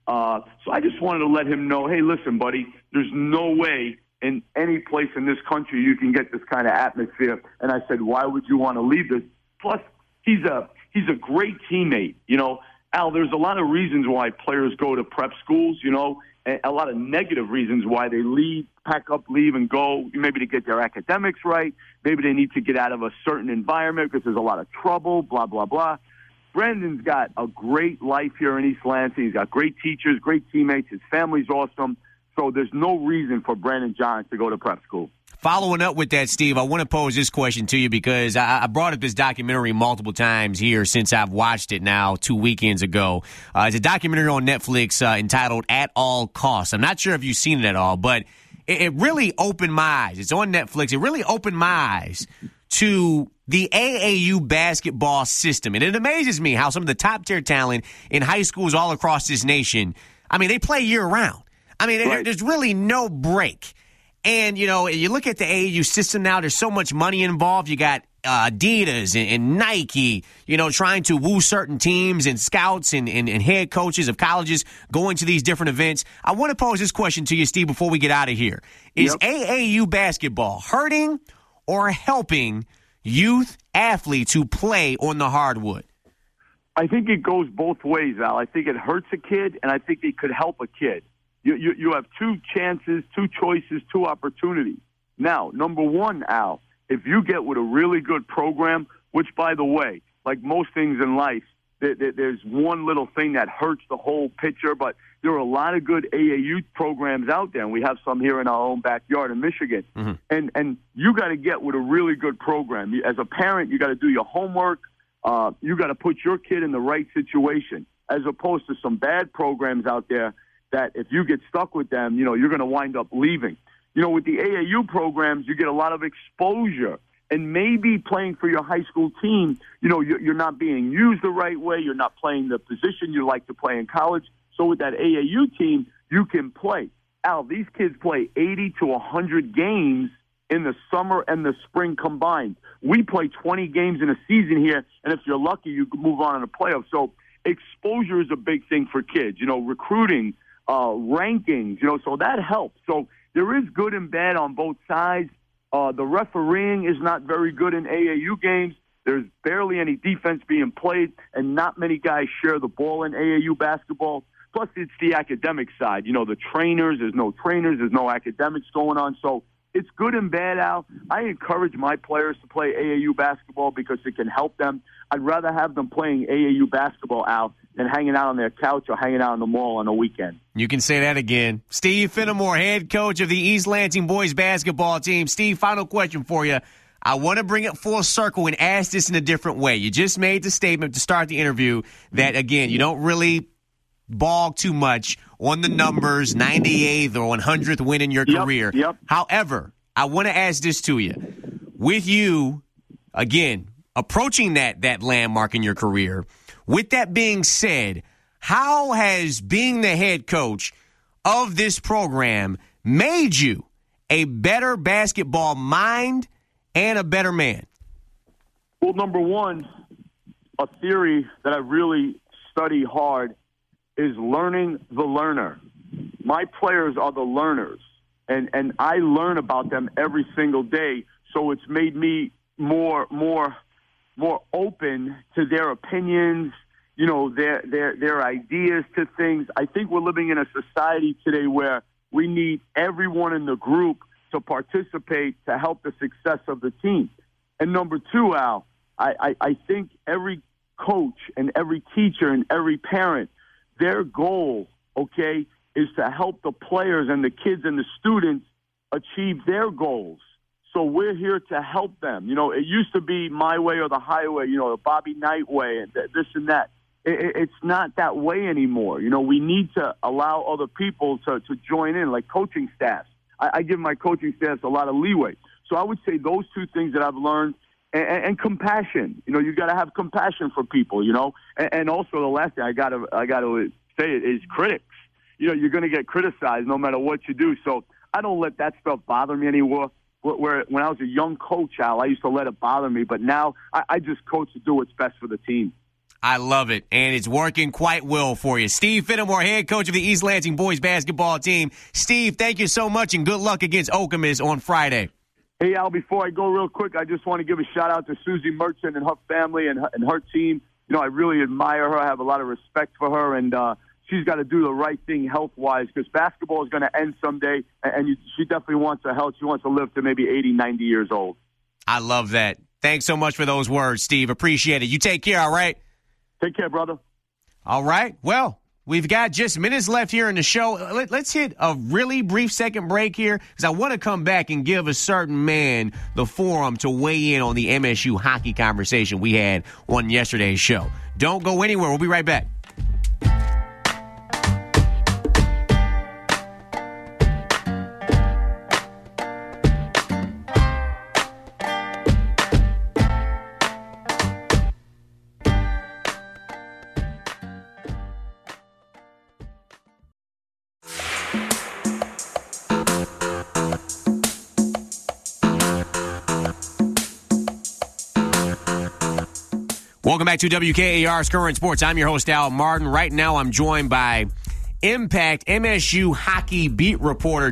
So I just wanted to let him know, hey, listen, buddy, there's no way in any place in this country you can get this kind of atmosphere. And I said, why would you want to leave this? Plus, he's a great teammate. Al, there's a lot of reasons why players go to prep schools, and a lot of negative reasons why they leave, pack up, leave, and go, maybe to get their academics right. Maybe they need to get out of a certain environment because there's a lot of trouble, blah, blah, blah. Brandon's got a great life here in East Lansing. He's got great teachers, great teammates. His family's awesome. So there's no reason for Brandon Johns to go to prep school.
Following up with that, Steve, I want to pose this question to you because I brought up this documentary multiple times here since I've watched it now 2 weekends ago. It's a documentary on Netflix entitled At All Costs. I'm not sure if you've seen it at all, but it really opened my eyes. It's on Netflix. It really opened my eyes to the AAU basketball system. And it amazes me how some of the top-tier talent in high schools all across this nation, they play year-round. There's really no break. And, you look at the AAU system now, there's so much money involved. You got Adidas and Nike, trying to woo certain teams and scouts and head coaches of colleges going to these different events. I want to pose this question to you, Steve, before we get out of here. Is AAU basketball hurting or helping youth athletes who play on the hardwood?
I think it goes both ways, Al. I think it hurts a kid, and I think it could help a kid. You have two chances, two choices, two opportunities. Now, number one, Al, if you get with a really good program, which, by the way, like most things in life, there's one little thing that hurts the whole picture, but there are a lot of good AAU programs out there, and we have some here in our own backyard in Michigan. Mm-hmm. And you got to get with a really good program. As a parent, you got to do your homework. You got to put your kid in the right situation, as opposed to some bad programs out there that if you get stuck with them, you're going to wind up leaving. With the AAU programs, you get a lot of exposure. And maybe playing for your high school team, you're not being used the right way. You're not playing the position you like to play in college. So with that AAU team, you can play. Al, these kids play 80 to 100 games in the summer and the spring combined. We play 20 games in a season here, and if you're lucky, you can move on in the playoffs. So exposure is a big thing for kids, recruiting, rankings, so that helps. So there is good and bad on both sides. The refereeing is not very good in AAU games. There's barely any defense being played, and not many guys share the ball in AAU basketball. Plus, it's the academic side. The trainers, there's no academics going on. So it's good and bad, Al. I encourage my players to play AAU basketball because it can help them. I'd rather have them playing AAU basketball, Al, than hanging out on their couch or hanging out on the mall on a weekend.
You can say that again. Steve Fenimore, head coach of the East Lansing boys basketball team. Steve, final question for you. I want to bring it full circle and ask this in a different way. You just made the statement to start the interview that, again, you don't really bog too much on the numbers, 98th or 100th win in your career.
Yep.
However, I want to ask this to you. With you, again, approaching that landmark in your career, with that being said, how has being the head coach of this program made you a better basketball mind and a better man?
Well, number one, a theory that I really study hard is learning the learner. My players are the learners, and I learn about them every single day, so it's made me more open to their opinions, their ideas to things. I think we're living in a society today where we need everyone in the group to participate to help the success of the team. And number two, Al, I think every coach and every teacher and every parent, their goal, is to help the players and the kids and the students achieve their goals. So we're here to help them. It used to be my way or the highway, the Bobby Knight way, and this and that. It's not that way anymore. We need to allow other people to join in, like coaching staffs. I give my coaching staffs a lot of leeway. So I would say those two things that I've learned, and compassion. You got to have compassion for people. And also the last thing I got to say is critics. You're going to get criticized no matter what you do. So I don't let that stuff bother me anymore. Where when I was a young coach, Al, I used to let it bother me. But now I just coach to do what's best for the team.
I love it, and it's working quite well for you. Steve Fenimore, head coach of the East Lansing boys basketball team. Steve, thank you so much, and good luck against Okemos on Friday.
Hey, Al, before I go real quick, I just want to give a shout-out to Susie Merchant and her family and her team. I really admire her. I have a lot of respect for her, and she's got to do the right thing health-wise because basketball is going to end someday, and she definitely wants her health. She wants to live to maybe 80, 90 years old.
I love that. Thanks so much for those words, Steve. Appreciate it. You take care, all right?
Take care, brother.
All right. Well, we've got just minutes left here in the show. Let's hit a really brief second break here because I want to come back and give a certain man the forum to weigh in on the MSU hockey conversation we had on yesterday's show. Don't go anywhere. We'll be right back. Welcome back to WKAR's Current Sports. I'm your host, Al Martin. Right now, I'm joined by Impact MSU hockey beat reporter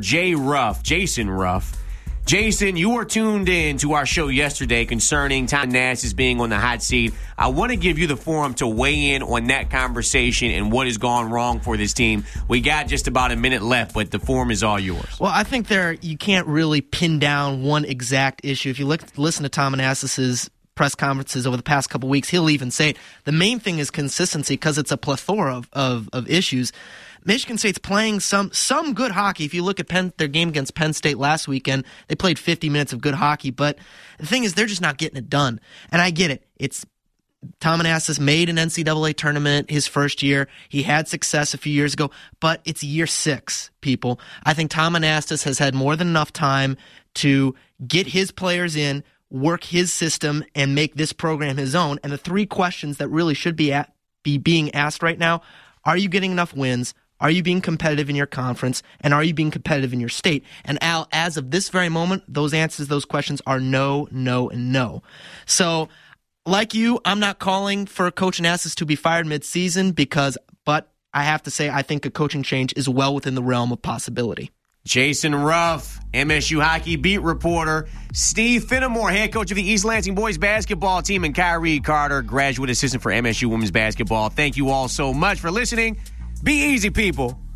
Jason Ruff. Jason, you were tuned in to our show yesterday concerning Tom Nass's being on the hot seat. I want to give you the forum to weigh in on that conversation and what has gone wrong for this team. We got just about a minute left, but the forum is all yours.
Well, I think you can't really pin down one exact issue. If you listen to Tom Nass's press conferences over the past couple weeks, he'll even say it. The main thing is consistency because it's a plethora of issues. Michigan State's playing some good hockey. If you look at their game against Penn State last weekend, they played 50 minutes of good hockey, but the thing is they're just not getting it done. And I get it. It's Tom Anastas made an NCAA tournament his first year. He had success a few years ago, but it's year 6, people. I think Tom Anastas has had more than enough time to get his players in, work his system, and make this program his own. And the 3 questions that really should be being asked right now: are you getting enough wins? Are you being competitive in your conference? And are you being competitive in your state? And Al, as of this very moment, those answers to those questions are no, no, and no. So, like you, I'm not calling for Coach Anastas to be fired mid-season but I have to say I think a coaching change is well within the realm of possibility.
Jason Ruff, MSU hockey beat reporter. Steve Finnemore, head coach of the East Lansing boys basketball team, and Kyrie Carter, graduate assistant for MSU women's basketball. Thank you all so much for listening. Be easy, people.